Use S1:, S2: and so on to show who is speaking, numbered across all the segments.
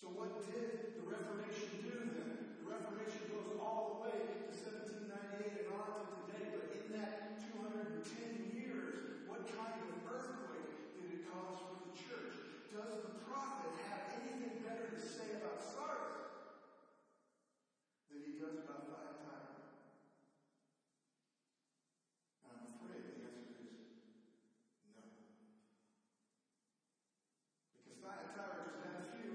S1: So what did the Reformation do then? The Reformation goes all the way to 1798 and on to today. But in that 210 years, what kind of earthquake did it cause for the church? Does the prophet have anything better to say about Sardis than he does about Thyatira? And I'm afraid the answer is no. Because Thyatira just had a few,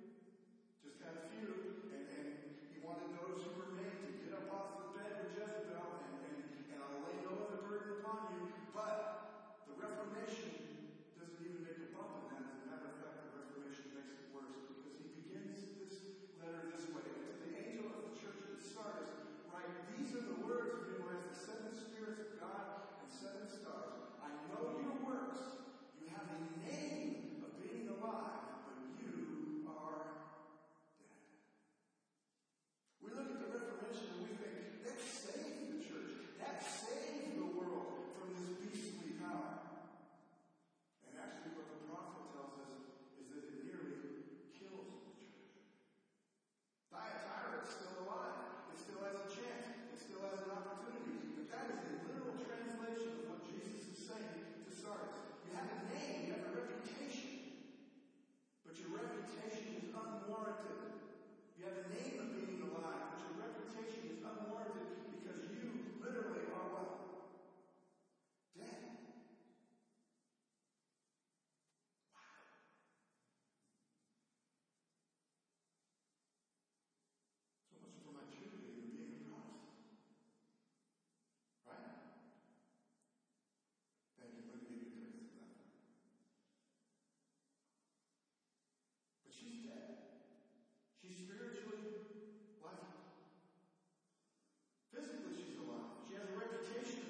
S1: and he wanted those who were made to get up off the bed with Jezebel, and I'll lay no other burden upon you. But the Reformation doesn't even make a bump in that. As a matter of fact, the Reformation makes it worse, because he begins this letter this way. To the angel of the church at Sardis, write, these are the words of him who has the seven spirits of God and seven stars. I know your works. You have a name of being alive, but you are dead. We look at the Reformation and we think, that saved the church. That saved the world from this beastly power. And actually what the prophet tells us is that it nearly kills the church. Thyatira is still alive. It still has a chance. It still has an opportunity. But that is a literal translation of what Jesus is saying to Sardis. You have a name, you have a reputation. But your reputation is unwarranted. You have a name of being alive, but your reputation is unwarranted because you literally are what? Dead. Wow. So much for my cheerleading and being a Protestant. Right? Thank you. Let me give you praise for that. But she's dead. She's spiritually lifeless. Physically, she's alive. She has a reputation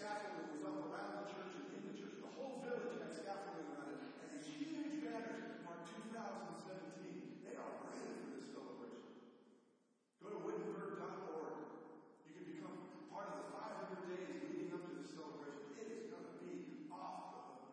S1: scaffolding was up around the church and in the church. The whole village had scaffolding around it. And these huge banners mark 2017. They are ready for this celebration. Go to Wittenberg.org. You can become part of the 500 days leading up to this celebration. It is going to be off the hook.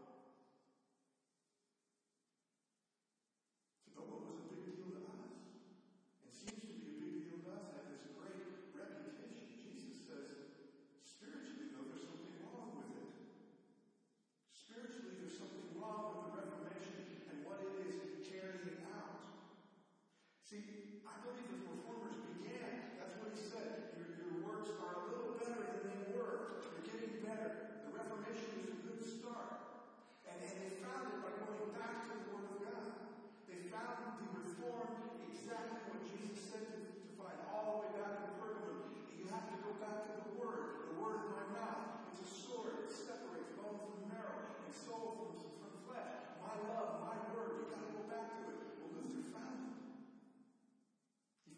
S1: But what was a big deal to us? It seems to be a big deal to us. It has this great reputation. Jesus says, spiritually, though, there's something wrong with it. Spiritually, there's something wrong with the Reformation and what it is carrying out. See, I believe the Reformers began, that's what he said, your works are a little better than they were. They're getting better. The Reformation is a good start. And they found it by going back to the Word of God. They found the Reformed exactly what Jesus said to find all the way back in Pergamum. You have to go back to the Word of my mouth. It's a sword. It separates bone from marrow and soul from flesh. My love, my Word. You got to go back to it. Well, Luther found it. He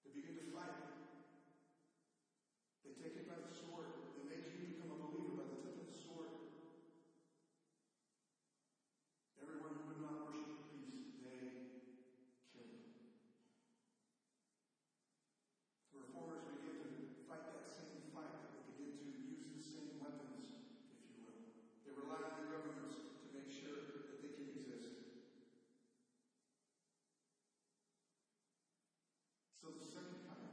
S1: They begin to fight. They take it by the sword. They make you become a believer by the tip of the sword. Everyone who would not worship the beast, they killed. The reformers begin to fight that same fight. They begin to use the same weapons, if you will. They rely on the governments to make sure that they can exist. So the second kind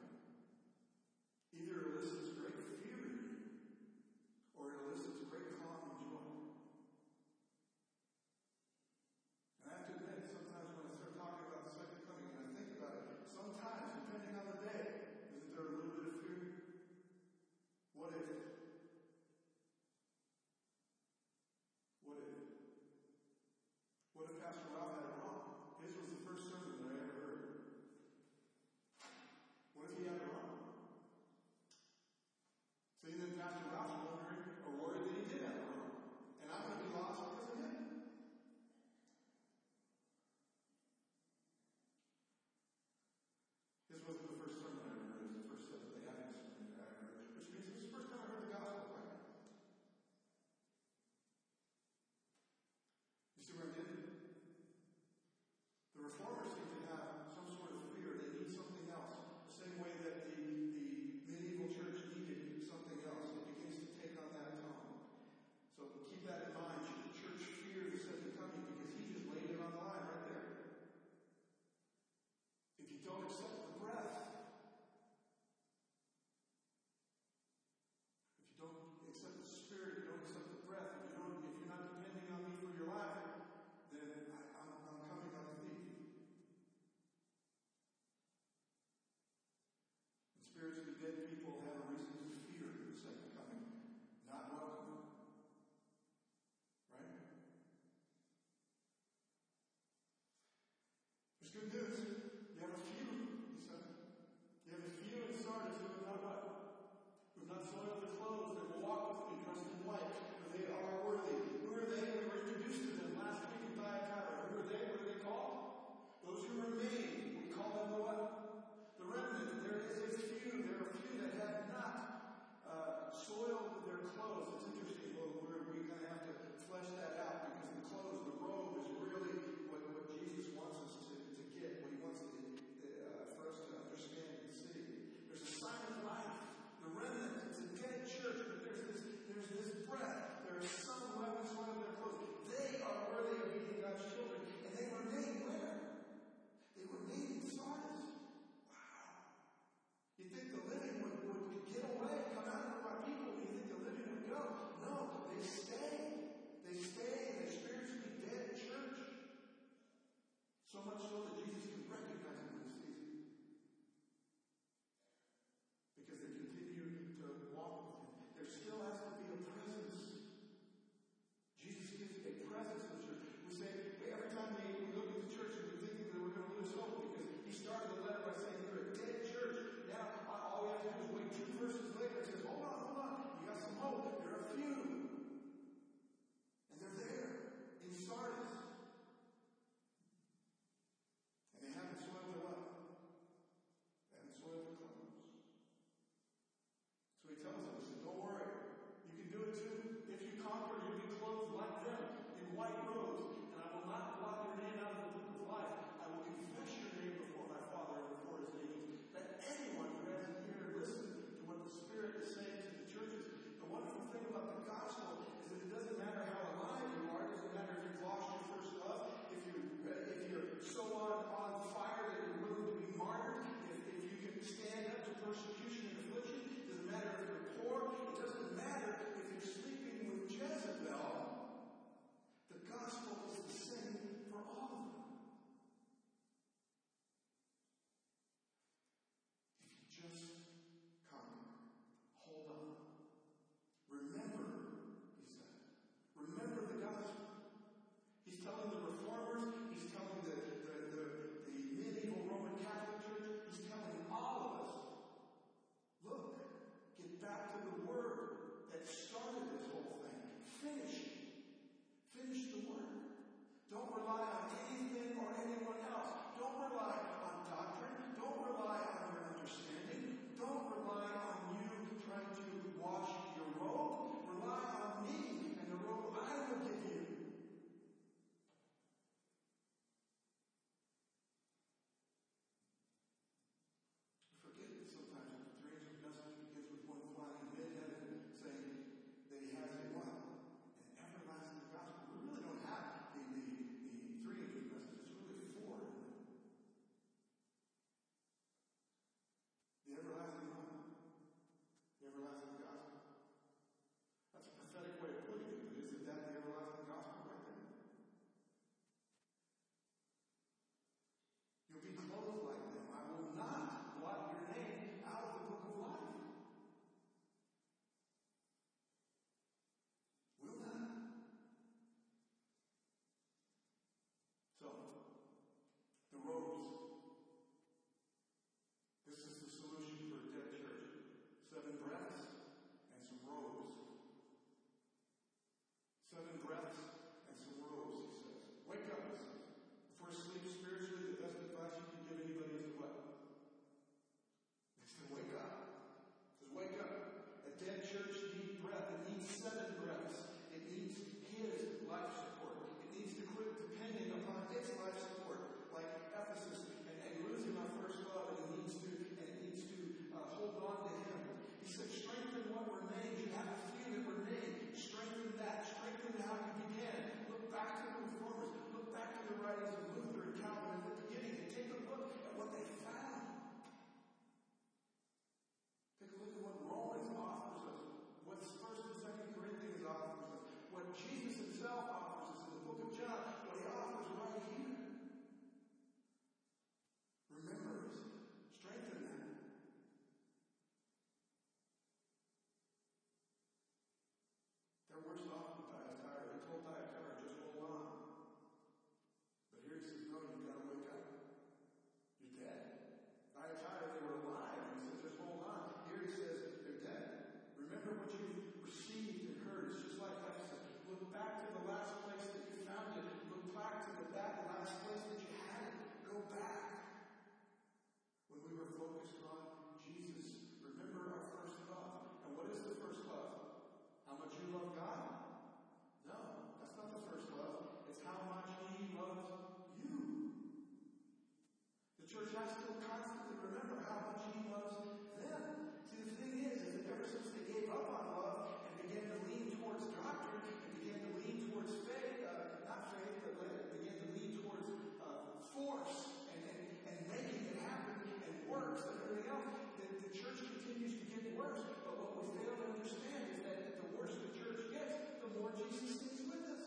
S1: back to the last place that you found it. Look back to that last place that you had it. Go back. When we were focused on Jesus, remember our first love. And what is the first love? How much you love God? No, that's not the first love. It's how much He loves you. The church has to constantly remember how much He loves them. See, the thing is that ever since they gave up on love and began to lean towards doctrine and began to lean towards faith, not faith, but began to lean towards force and making it happen and works and everything else, the church continues to get worse. But what we fail to understand is that the worse the church gets, the more Jesus stays with us.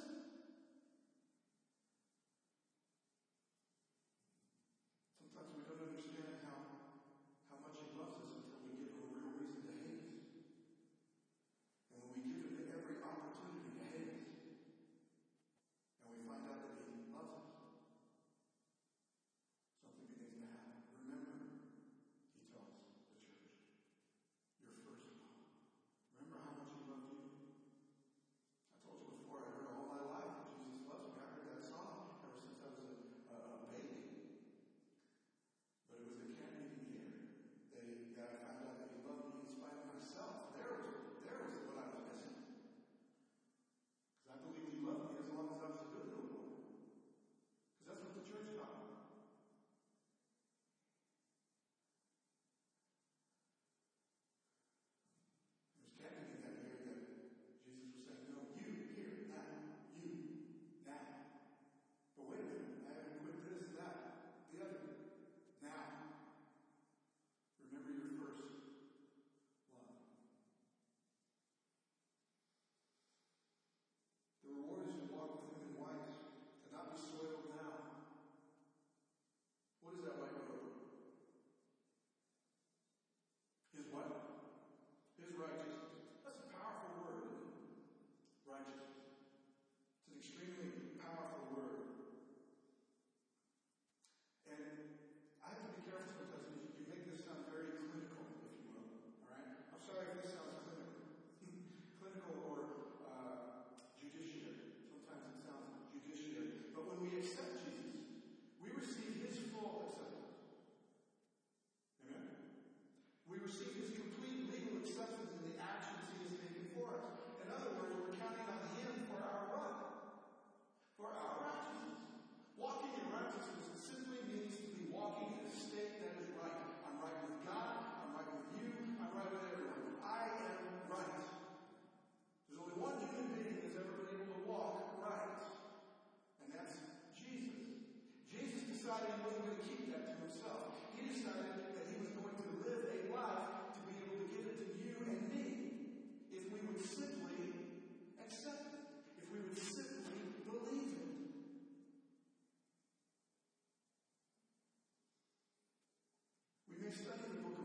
S1: Sometimes we don't understand how much He loves us until we give Him a real reason to hate us. And when we give Him every opportunity to hate us, and we find out that He loves us, something begins to happen. Remember, He tells the church, your first love. Remember how much He loved you? I told you before, I heard all my life that Jesus loves me. I heard that song ever since I was a baby. But it was the camp meeting here that I found out that He loved me in spite of myself. There was what I was missing. Because I believed He loved me as long as I was a good little boy. Because that's what the church taught me. There was camp meeting that year that Jesus was saying, no, you, here, now, you, now. But wait a minute, I haven't quit this, that, the other. Now, remember your first love. The reward is to walk with Him in white, to not be soiled now. What is that white robe? His what? His righteousness. That's a powerful word, isn't it? Righteousness. It's an extremely powerful word. And I have to be careful sometimes. You make this sound very clinical, if you will. All right? I'm sorry if this sounds clinical. Clinical or judiciary. Sometimes it sounds judiciary. But when we accept Jesus, we receive His full acceptance. Amen? We receive His complete legal acceptance in the actions He has taken for us. In other words, we're counting on Him for our what? For our righteousness. Walking in righteousness simply means to be walking in a state that is right. I'm right with God. I'm right with you. I'm right with everyone. I am right. There's only one human being that's ever been able to walk right. And that's Jesus. Jesus decided He wasn't going to keep that to Himself. He decided that He was going to live a life to be able to give it to you and me if we would simply accept it. If we would simply believe it. We may study the book